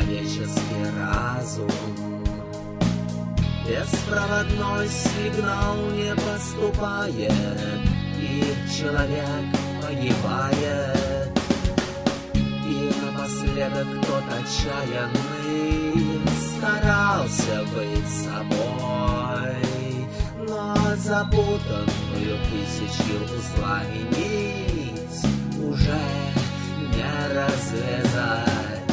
человеческий разум. Беспроводной сигнал не поступает, и человек погибает. И напоследок тот отчаянный старался быть собой, но запутанную тысячу узлами нить уже не развязать.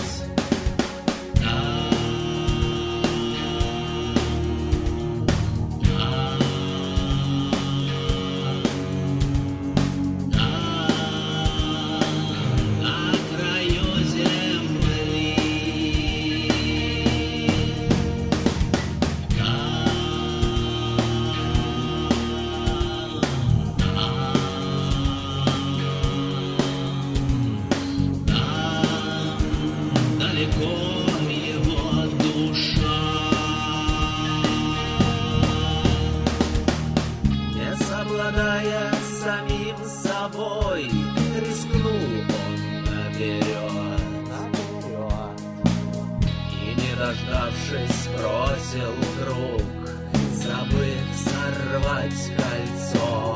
Обладая самим собой, рискнул он наперед. И, не дождавшись, бросил круг, забыв сорвать кольцо.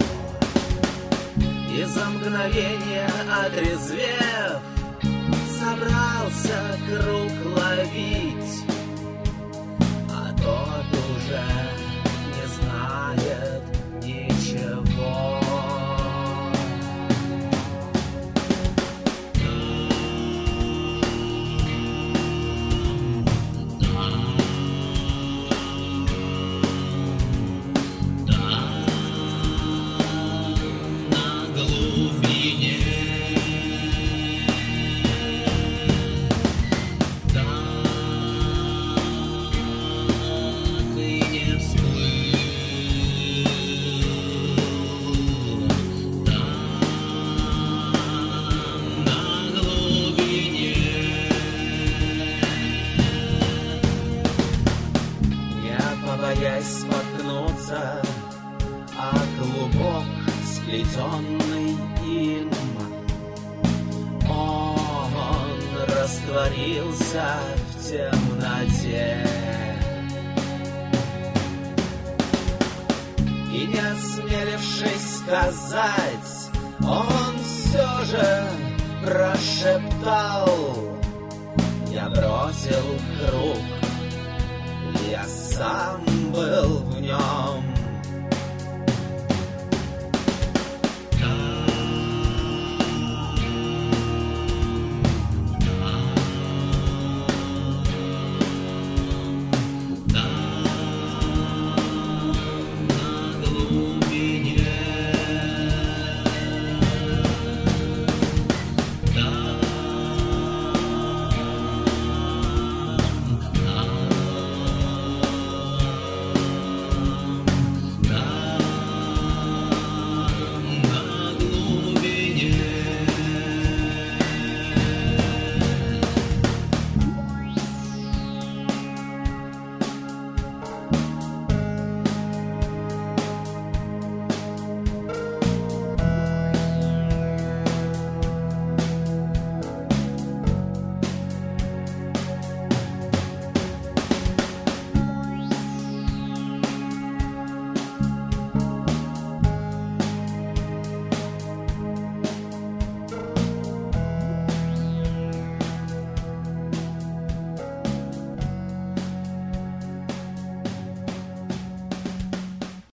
И за мгновение отрезвев, собрался круг ловить, а тот уже не знает ничего. Боясь споткнуться, а клубок, сплетенный им, он растворился в темноте. И не осмелившись сказать, он все же прошептал: я бросил круг, я сам был